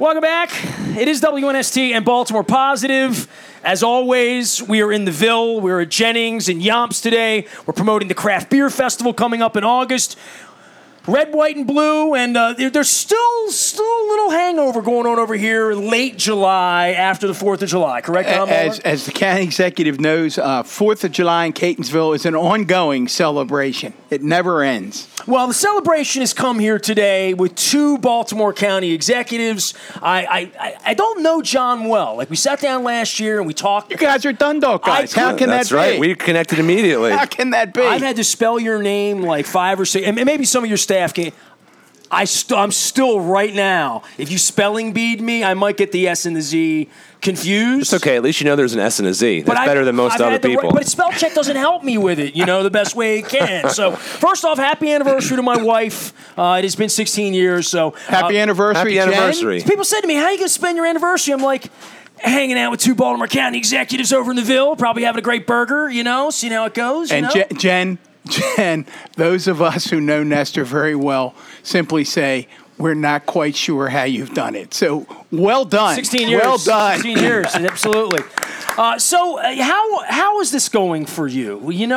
Welcome back. It is WNST and Baltimore Positive. As always, we are in the Ville. We're at Jennings and Yomps today. We're promoting the Craft Beer Festival coming up in August. Red, white, and blue, and there's still a little hangover going on over here late July after the 4th of July, correct? As the county executive knows, 4th of July in Catonsville is an ongoing celebration. It never ends. Well, the celebration has come here today with two Baltimore County executives. I don't know John well. Like, we sat down last year and we talked. You guys are Dundalk guys. How can that be? That's right. We connected immediately. How can that be? I've had to spell your name like 5 or 6, and maybe some of your staff can. I'm still right now. If you spelling bead me, I might get the S and the Z confused. It's okay. At least you know there's an S and a Z. That's better than most other people. But spell check doesn't help me with it, the best way it can. So, first off, happy anniversary to my wife. It has been 16 years. So happy anniversary, Happy anniversary. People said to me, how are you going to spend your anniversary? I'm like, hanging out with two Baltimore County executives over in the Ville, probably having a great burger, seeing how it goes. And Jen, those of us who know Nestor very well simply say, we're not quite sure how you've done it. So, well done. 16 years. Well done. 16 years, absolutely. So how is this going for you?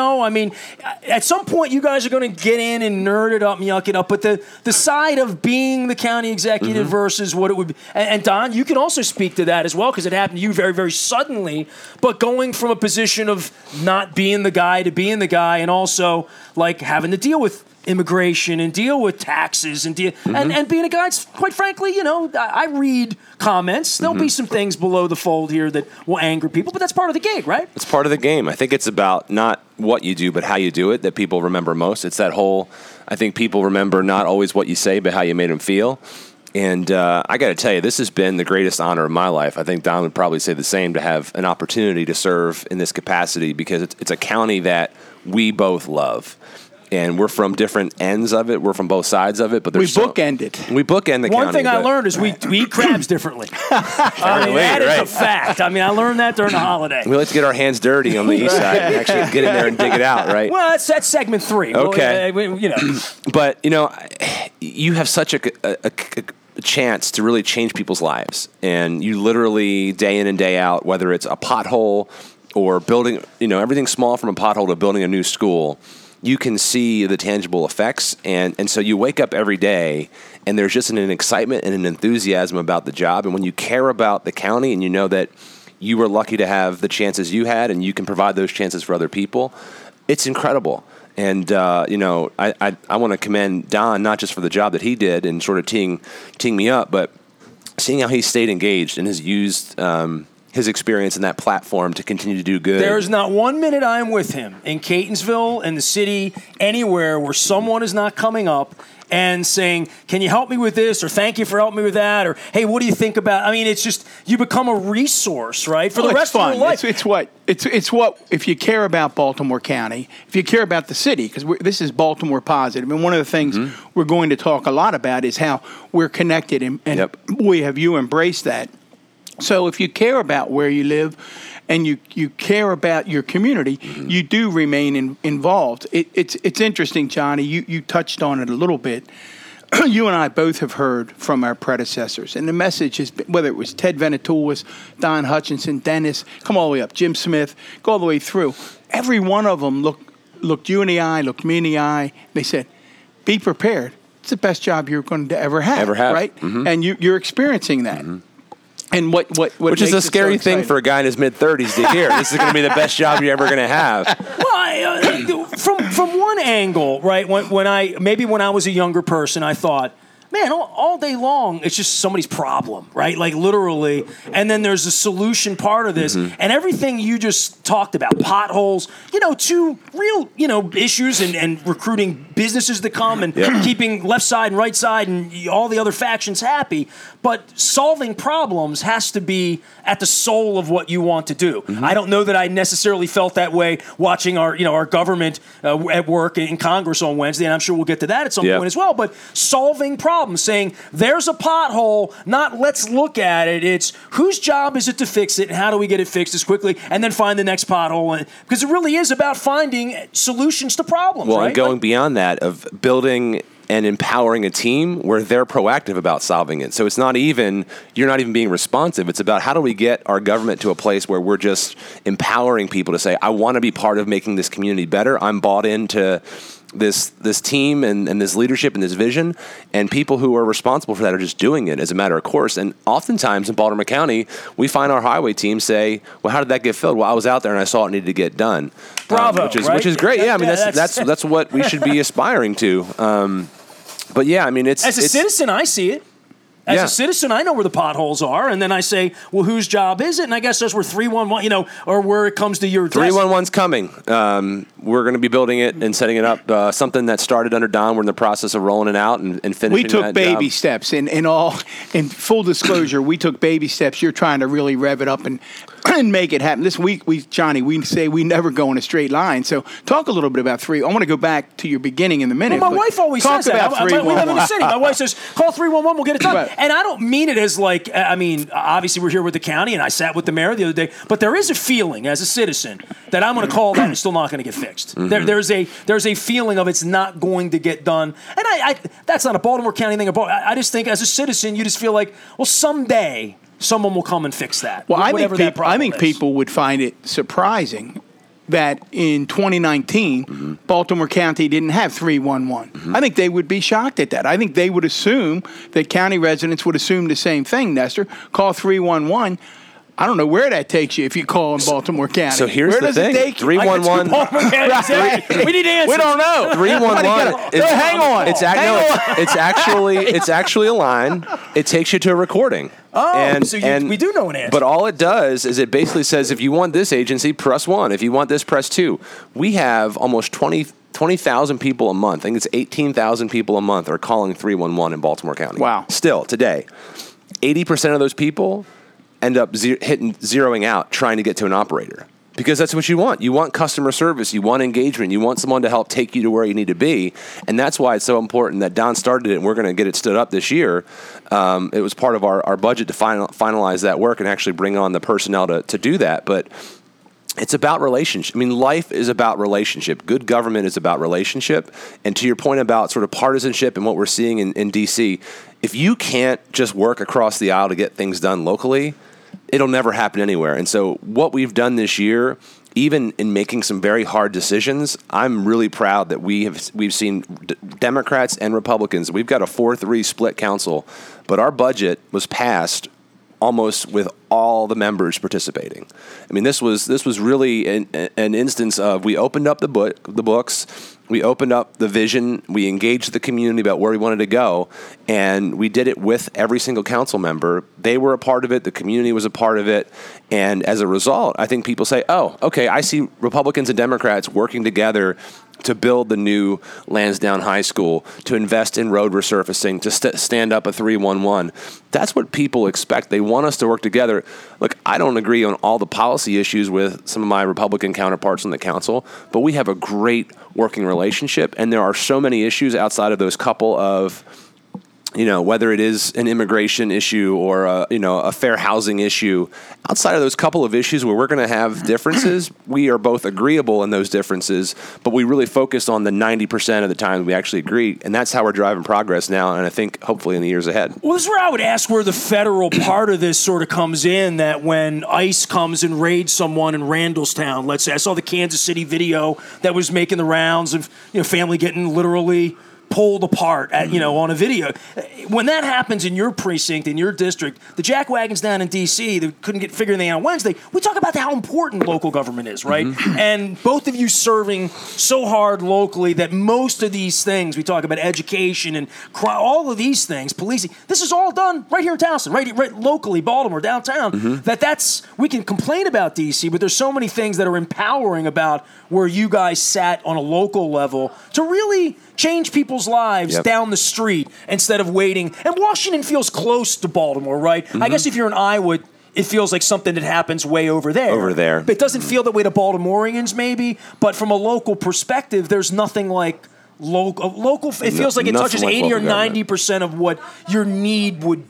At some point you guys are going to get in and nerd it up and yuck it up, but the side of being the county executive versus what it would be. And Don, you can also speak to that as well because it happened to you very, very suddenly, but going from a position of not being the guy to being the guy and also like having to deal with immigration and deal with taxes and and being a guy, quite frankly, I read comments. There'll be some things below the fold here that will anger people, but that's part of the gig, right? It's part of the game. I think it's about not what you do, but how you do it that people remember most. It's that whole, I think people remember not always what you say, but how you made them feel. And I got to tell you, this has been the greatest honor of my life. I think Don would probably say the same, to have an opportunity to serve in this capacity because it's a county that we both love. And we're from different ends of it. We're from both sides of it. But we bookend it. We bookend the county. One thing I learned is we eat crabs differently. That is a fact. I learned that during the holiday. We like to get our hands dirty on the east side and actually get in there and dig it out, right? Well, that's segment 3. Okay. Well, But, you have such a chance to really change people's lives. And you literally, day in and day out, whether it's a pothole or building, everything small from a pothole to building a new school, you can see the tangible effects. And so you wake up every day and there's just an excitement and an enthusiasm about the job. And when you care about the county and you know that you were lucky to have the chances you had and you can provide those chances for other people, it's incredible. And, I want to commend Don, not just for the job that he did and sort of teeing me up, but seeing how he stayed engaged and has used his experience in that platform to continue to do good. There's not 1 minute I'm with him in Catonsville, in the city, anywhere where someone is not coming up and saying, can you help me with this? Or thank you for helping me with that? Or, hey, what do you think about? It's just, you become a resource, right? For the rest of your life. It's what, if you care about Baltimore County, if you care about the city, because this is Baltimore Positive, and one of the things we're going to talk a lot about is how we're connected, and boy, have you embraced that. So if you care about where you live and you care about your community, you do remain involved. It's interesting, Johnny. You touched on it a little bit. You and I both have heard from our predecessors, and the message has been, whether it was Ted Venetoulis, Don Hutchinson, Dennis, come all the way up, Jim Smith, go all the way through. Every one of them looked you in the eye, looked me in the eye. They said, be prepared. It's the best job you're going to ever have. Right? And you're experiencing that. And which is a scary thing for a guy in his mid-30s to hear. This is going to be the best job you're ever going to have. Well, from one angle, right? When I was a younger person, I thought, man, all day long, it's just somebody's problem, right? Like literally. And then there's a solution part of this. And everything you just talked about, potholes, two real, issues and recruiting businesses to come and keeping left side and right side and all the other factions happy. But solving problems has to be at the soul of what you want to do. I don't know that I necessarily felt that way watching our government at work in Congress on Wednesday, and I'm sure we'll get to that at some point as well. But solving problems, saying there's a pothole, not let's look at it. It's whose job is it to fix it, and how do we get it fixed as quickly, and then find the next pothole. Because it really is about finding solutions to problems. Well, and going beyond that, of building and empowering a team where they're proactive about solving it. So it's not even, you're not even being responsive. It's about how do we get our government to a place where we're just empowering people to say, I want to be part of making this community better. I'm bought into this team and this leadership and this vision, and people who are responsible for that are just doing it as a matter of course. And oftentimes in Baltimore County, we find our highway team say, well, how did that get filled? Well, I was out there and I saw it needed to get done. Bravo, which is great. Yeah, I mean, that's what we should be aspiring to. But yeah, I mean, it's... As a citizen, I see it. As a citizen, I know where the potholes are, and then I say, well, whose job is it? And I guess that's where 311, or where it comes to your... 311's coming. We're going to be building it and setting it up. Something that started under Don. We're in the process of rolling it out and finishing We took that baby job. steps. In full disclosure, we took baby steps. You're trying to really rev it up and make it happen. This week, Johnny, we say we never go in a straight line. So talk a little bit about I want to go back to your beginning in a minute. Well, my wife always says that. We live in the city. My wife says, call 311, we'll get it done. Right. And I don't mean it as like, I mean, obviously we're here with the county, and I sat with the mayor the other day, but there is a feeling as a citizen that I'm going to call that and it's still not going to get fixed. Mm-hmm. There's a feeling of it's not going to get done. And I that's not a Baltimore County thing. I just think as a citizen, you just feel like, well, someday someone will come and fix that. Well, I think people would find it surprising that in 2019, Baltimore County didn't have 311. I think they would be shocked at that. I think they would assume that county residents would assume the same thing, Nestor. Call 311. I don't know where that takes you if you call in Baltimore County. So here's the thing. 311. We need answers. We don't know. 311. Hang on. It's actually a line. It takes you to a recording. Oh, we do know an answer. But all it does is it basically says, if you want this agency, press 1. If you want this, press 2. We have almost 20,000 people a month. I think it's 18,000 people a month are calling 311 in Baltimore County. Wow. Still, today. 80% of those people end up zeroing out trying to get to an operator. Because that's what you want. You want customer service. You want engagement. You want someone to help take you to where you need to be. And that's why it's so important that Don started it, and we're going to get it stood up this year. It was part of our budget to finalize that work and actually bring on the personnel to do that. But it's about relationship. I mean, life is about relationship. Good government is about relationship. And to your point about sort of partisanship and what we're seeing in D.C., if you can't just work across the aisle to get things done locally, it'll never happen anywhere. And so what we've done this year, even in making some very hard decisions, I'm really proud that we've seen Democrats and Republicans. We've got a 4-3 split council, but our budget was passed almost with all the members participating. I mean, this was really an instance of we opened up the books, we opened up the vision, we engaged the community about where we wanted to go, and we did it with every single council member. They were a part of it, the community was a part of it, and as a result, I think people say, oh, okay, I see Republicans and Democrats working together to build the new Lansdowne High School, to invest in road resurfacing, to stand up a 311. That's what people expect. They want us to work together. Look, I don't agree on all the policy issues with some of my Republican counterparts on the council, but we have a great working relationship, and there are so many issues outside of those couple of, whether it is an immigration issue or a fair housing issue, outside of those couple of issues where we're going to have differences, we are both agreeable in those differences, but we really focus on the 90% of the time we actually agree, and that's how we're driving progress now, and I think hopefully in the years ahead. Well, this is where I would ask where the federal part of this sort of comes in, that when ICE comes and raids someone in Randallstown, let's say, I saw the Kansas City video that was making the rounds of family getting literally pulled apart on a video. When that happens in your precinct, in your district, the jackwagons down in D.C. that couldn't figure anything out on Wednesday, we talk about how important local government is, right? Mm-hmm. And both of you serving so hard locally that most of these things, we talk about education and all of these things, policing, this is all done right here in Towson, right locally, Baltimore, downtown. Mm-hmm. We can complain about D.C., but there's so many things that are empowering about where you guys sat on a local level to really change people's lives down the street instead of waiting. And Washington feels close to Baltimore, right? Mm-hmm. I guess if you're in Iowa, it feels like something that happens way over there. But it doesn't feel that way to Baltimoreans, maybe. But from a local perspective, there's nothing like local. It feels like it touches 80 or 90% of what your need would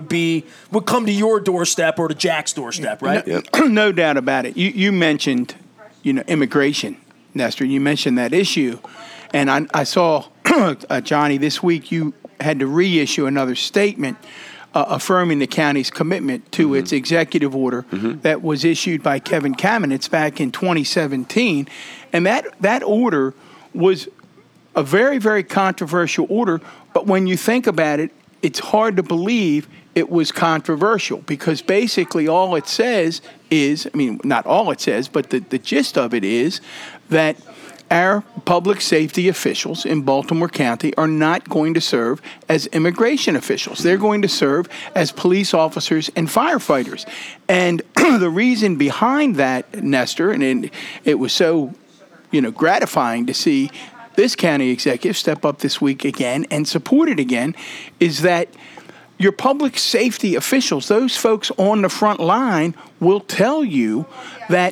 come to your doorstep or to Jack's doorstep, right? No doubt about it. You mentioned, immigration, Nestor. You mentioned that issue. And I saw Johnny, this week you had to reissue another statement affirming the county's commitment to its executive order that was issued by Kevin Kamenetz back in 2017. And that order was a very, very controversial order. But when you think about it, it's hard to believe it was controversial, because basically all it says is, I mean, not all it says, but the gist of it is that our public safety officials in Baltimore County are not going to serve as immigration officials. They're going to serve as police officers and firefighters. And the reason behind that, Nestor, and it was so, gratifying to see this county executive step up this week again and support it again, is that your public safety officials, those folks on the front line, will tell you that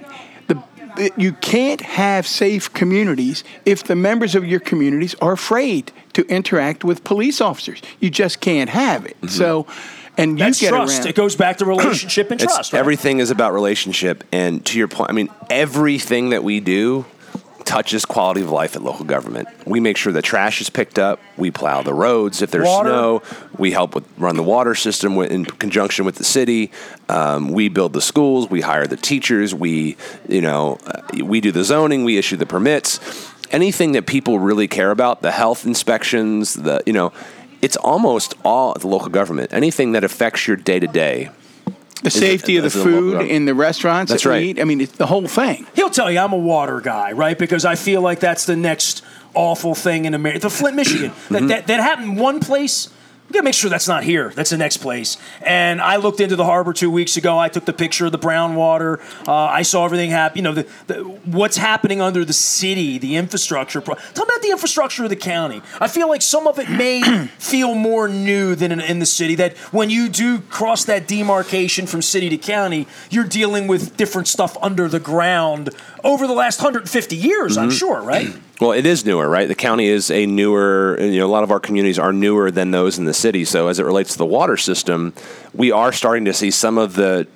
you can't have safe communities if the members of your communities are afraid to interact with police officers. You just can't have it. So, and that's you get trust. around. It goes back to relationship and trust. Right? Everything is about relationship. And to your point, I mean, everything that we do touches quality of life at local government. We make sure that trash is picked up. We plow the roads. If there's snow, we help run the water system in conjunction with the city. We build the schools. We hire the teachers. We do the zoning. We issue the permits. Anything that people really care about, the health inspections, it's almost all at the local government. Anything that affects your day-to-day. The safety of the food in the restaurants that we eat. I mean, it's the whole thing. He'll tell you I'm a water guy, right? Because I feel like that's the next awful thing in America. The Flint, Michigan. That happened one place. We got to make sure that's not here. That's the next place. And I looked into the harbor 2 weeks ago. I took the picture of the brown water. I saw everything happen. What's happening under the city, the infrastructure. Talk about the infrastructure of the county. I feel like some of it may feel more new than in the city. That when you do cross that demarcation from city to county, you're dealing with different stuff under the ground over the last 150 years, I'm sure, right? Well, it is newer, right? The county is a newer, a lot of our communities are newer than those in the city. So as it relates to the water system, we are starting to see some of the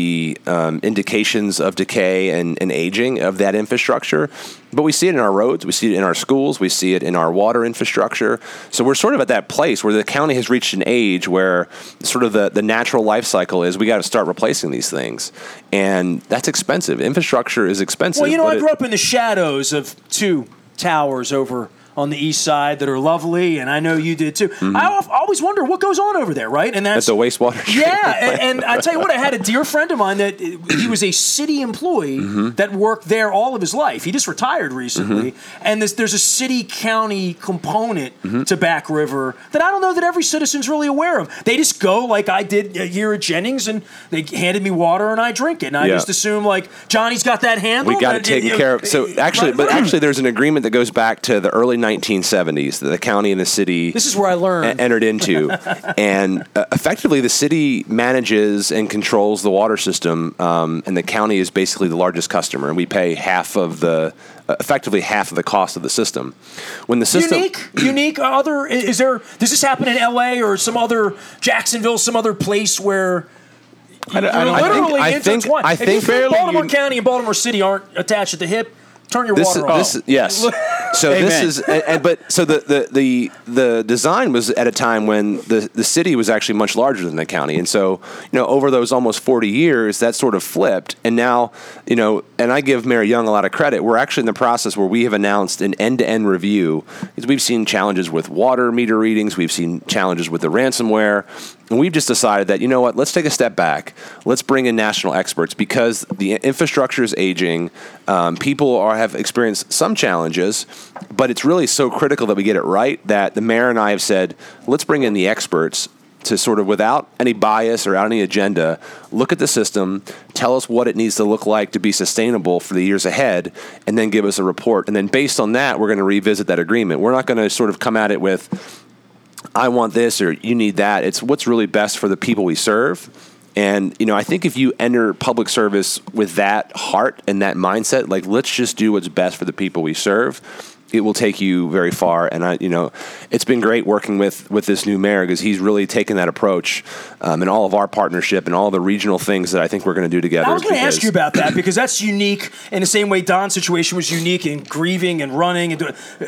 indications of decay and aging of that infrastructure. But we see it in our roads, we see it in our schools, we see it in our water infrastructure. So we're sort of at that place where the county has reached an age where sort of the natural life cycle is we got to start replacing these things. And that's expensive. Infrastructure is expensive. Well, I grew up in the shadows of two towers over on the east side that are lovely, and I know you did too. I always wonder what goes on over there, right? And that's at the wastewater treatment plant. and I tell you what, I had a dear friend of mine that he was a city employee that worked there all of his life. He just retired recently, and there's a city-county component to Back River that I don't know that every citizen's really aware of. They just go like I did here at Jennings, and they handed me water, and I drink it, and I just assume like Johnny's got that handled. We got it taken care of. So actually, there's an agreement that goes back to the early 1970s that the county and the city this is where I learned entered into, and effectively the city manages and controls the water system, and the county is basically the largest customer, and we pay effectively half of the cost of the system. When the system unique does this happen in LA or some other Jacksonville, some other place where I think Baltimore County and Baltimore City aren't attached at the hip? Turn your water off. Yes. So this is, so the design was at a time when the city was actually much larger than the county, and so over those almost 40 years, that sort of flipped, and now and I give Mayor Young a lot of credit. We're actually in the process where we have announced an end-to-end review. We've seen challenges with water meter readings, we've seen challenges with the ransomware. And we've just decided that, let's take a step back. Let's bring in national experts because the infrastructure is aging. People have experienced some challenges, but it's really so critical that we get it right that the mayor and I have said, let's bring in the experts to sort of, without any bias or any agenda, look at the system, tell us what it needs to look like to be sustainable for the years ahead, and then give us a report. And then based on that, we're going to revisit that agreement. We're not going to sort of come at it with, I want this or you need that. It's what's really best for the people we serve. And, I think if you enter public service with that heart and that mindset, like, let's just do what's best for the people we serve, it will take you very far. And it's been great working with this new mayor because he's really taken that approach and all of our partnership and all the regional things that I think we're going to do together. I was going to ask you about that because that's unique in the same way Don's situation was unique in grieving and running and doing.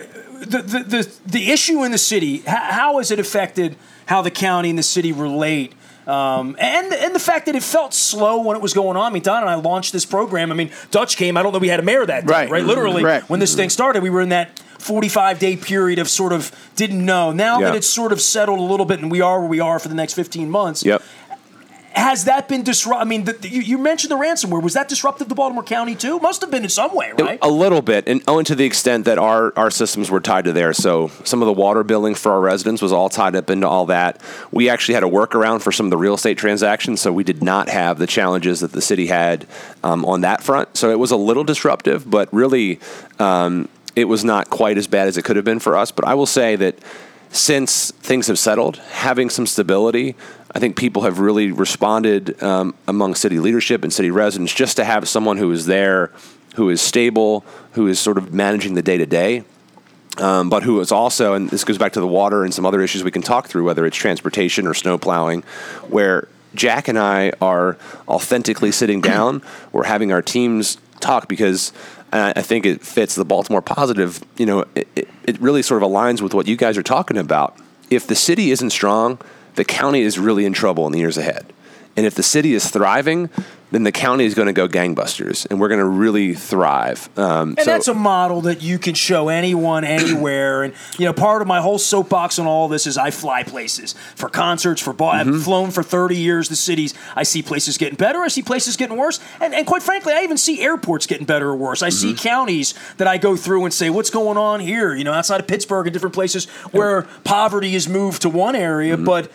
the issue in the city, how has it affected how the county and the city relate? And the fact that it felt slow when it was going on. I mean, Don and I launched this program. I mean, Dutch came. I don't know we had a mayor that day, right? Literally, when this thing started, we were in that 45-day period of sort of didn't know. Now that it's sort of settled a little bit and we are where we are for the next 15 months. Yep. Has that been disruptive? I mean, you mentioned the ransomware. Was that disruptive to Baltimore County too? Must have been in some way, right? A little bit, and owing to the extent that our systems were tied to theirs. So some of the water billing for our residents was all tied up into all that. We actually had a workaround for some of the real estate transactions, so we did not have the challenges that the city had on that front. So it was a little disruptive, but really it was not quite as bad as it could have been for us. But I will say that since things have settled, having some stability, I think people have really responded among city leadership and city residents just to have someone who is there, who is stable, who is sort of managing the day-to-day, but who is also, and this goes back to the water and some other issues we can talk through, whether it's transportation or snow plowing, where Jack and I are authentically sitting down. We're having our teams talk because I think it fits the Baltimore positive. You know, it really sort of aligns with what you guys are talking about. If the city isn't strong, the county is really in trouble in the years ahead. And if the city is thriving, then the county is going to go gangbusters, and we're going to really thrive. And that's a model that you can show anyone, anywhere. And, you know, part of my whole soapbox on all this is I fly places for concerts, for I've flown for 30 years to cities. I see places getting better. I see places getting worse. And quite frankly, I even see airports getting better or worse. I see counties that I go through and say, what's going on here? You know, outside of Pittsburgh and different places where poverty has moved to one area, but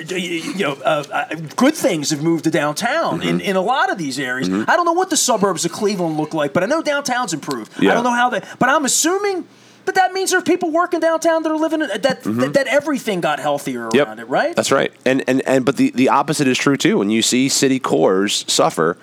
good things have moved to downtown in a lot of these areas. I don't know what the suburbs of Cleveland look like, but I know downtown's improved. I don't know how but I'm assuming that means there's people working downtown that are living that everything got healthier around it, right? That's right. And but the opposite is true too. When you see city cores suffer,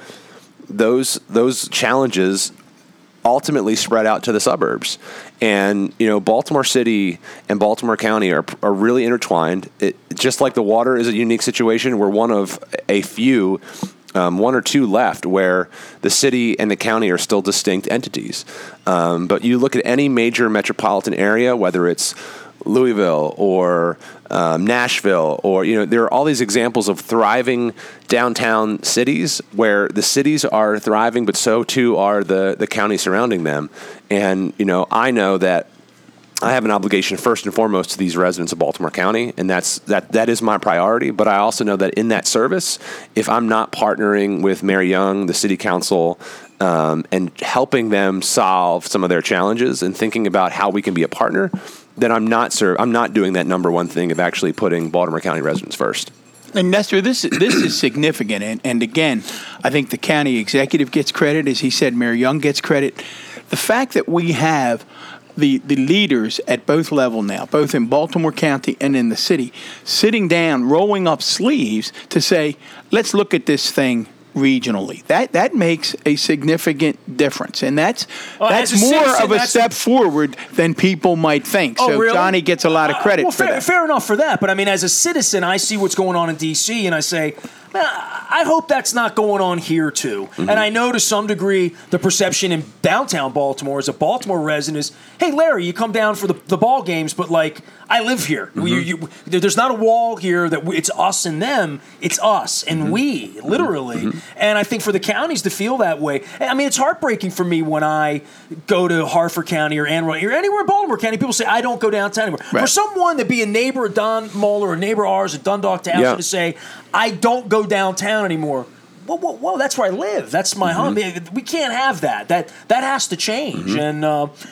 those challenges ultimately spread out to the suburbs. And, you know, Baltimore City and Baltimore County are really intertwined. Just like the water is a unique situation, we're one of a few, one or two left where the city and the county are still distinct entities. But you look at any major metropolitan area, whether it's Louisville or Nashville, or, you know, there are all these examples of thriving downtown cities where the cities are thriving, but so too are the counties surrounding them. And, you know that I have an obligation first and foremost to these residents of Baltimore County, and that is my priority. But I also know that in that service, if I'm not partnering with Mayor Young, the city council, and helping them solve some of their challenges and thinking about how we can be a partner, then I'm not doing that number one thing of actually putting Baltimore County residents first. And Nestor, this is significant. And again, I think the county executive gets credit. As he said, Mayor Young gets credit. The fact that we have the leaders at both levels now, both in Baltimore County and in the city, sitting down, rolling up sleeves to say, let's look at this thing regionally. That makes a significant difference, and that's more of a step forward than people might think. So really? Johnny gets a lot of credit for that. Fair enough for that, but I mean, as a citizen, I see what's going on in D.C. and I say, man, I hope that's not going on here too. And I know to some degree the perception in downtown Baltimore as a Baltimore resident is, hey, Larry, you come down for the ball games, but like, I live here. There's not a wall here that it's us and them. It's us and we, literally. And I think for the counties to feel that way, I mean, it's heartbreaking for me when I go to Harford County or Anne Arundel or anywhere in Baltimore County. People say, I don't go downtown anymore. Right. For someone to be a neighbor of Don Moeller or a neighbor of ours at Dundalk Township to say, I don't go downtown anymore. Whoa, that's where I live. That's my home. We can't have that. That has to change. And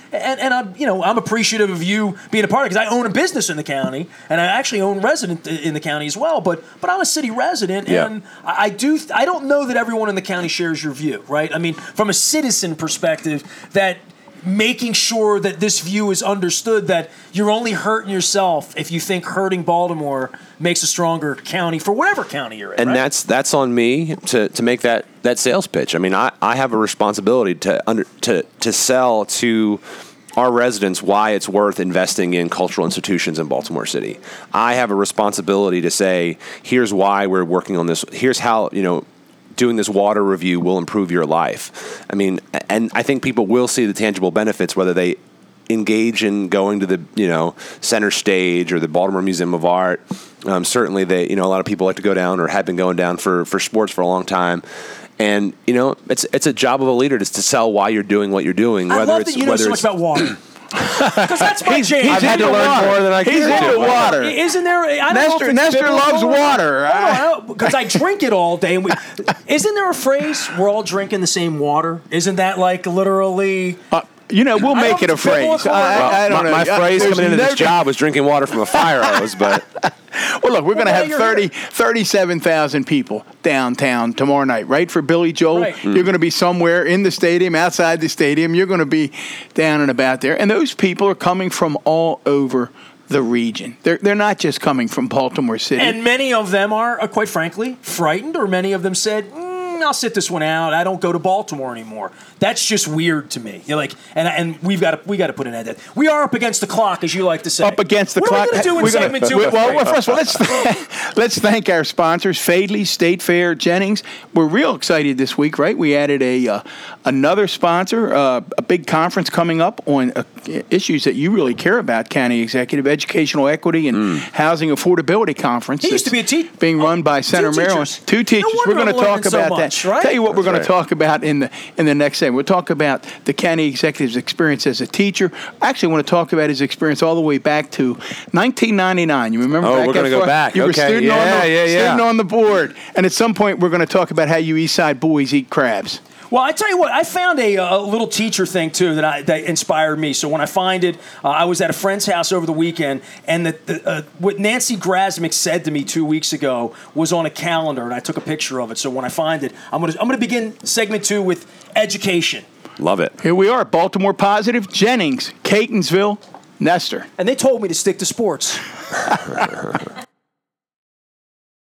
I'm appreciative of you being a part of it because I own a business in the county and I actually own resident in the county as well. But I'm a city resident and I don't know that everyone in the county shares your view, right? I mean, from a citizen perspective, that making sure that this view is understood, that you're only hurting yourself if you think hurting Baltimore makes a stronger county for whatever county you're in. And right? that's on me to make that sales pitch. I mean, I have a responsibility to sell to our residents why it's worth investing in cultural institutions in Baltimore City. I have a responsibility to say, here's why we're working on this. Here's how, doing this water review will improve your life. I mean, and I think people will see the tangible benefits, whether they engage in going to the center stage or the Baltimore Museum of Art. Certainly, a lot of people like to go down or have been going down for sports for a long time. And it's a job of a leader just to sell why you're doing what you're doing. I love that you know so much about water. Because that's my jam. I've had to learn more than I can. He's into water. Isn't there? I don't know if Nestor loves water. Because I drink it all day. And isn't there a phrase? We're all drinking the same water. Isn't that like literally? We'll make it a phrase. I don't know. My phrase coming into this job was drinking water from a fire hose, but. Well, look, we're going to have 37,000 people downtown tomorrow night, right, for Billy Joel. Right. You're going to be somewhere in the stadium, outside the stadium. You're going to be down and about there. And those people are coming from all over the region. They're not just coming from Baltimore City. And many of them are, quite frankly, frightened, or many of them said, I'll sit this one out. I don't go to Baltimore anymore. That's just weird to me. You're like, and we got to put an end to that. We are up against the clock, as you like to say. Up against the clock. What are we going to do in segment 2? Well, first of all, let's thank our sponsors, Fadley, State Fair, Jennings. We're real excited this week, right? We added another sponsor, a big conference coming up on issues that you really care about, County Executive, Educational Equity and Housing Affordability Conference. He used to be a teacher. Being run by Senator Maryland. Two teachers. No, we're going to talk about that. Right? Tell you what we're going to talk about in the next segment. We'll talk about the county executive's experience as a teacher. I actually want to talk about his experience all the way back to 1999. You remember? Oh, we're going to go back. You were student on the board, and at some point we're going to talk about how you East Side boys eat crabs. Well, I tell you what, I found a little teacher thing, too, that inspired me. So when I find it, I was at a friend's house over the weekend, and what Nancy Grasmick said to me 2 weeks ago was on a calendar, and I took a picture of it. So when I find it, I'm gonna begin segment 2 with education. Love it. Here we are, Baltimore Positive, Jennings, Catonsville, Nestor. And they told me to stick to sports.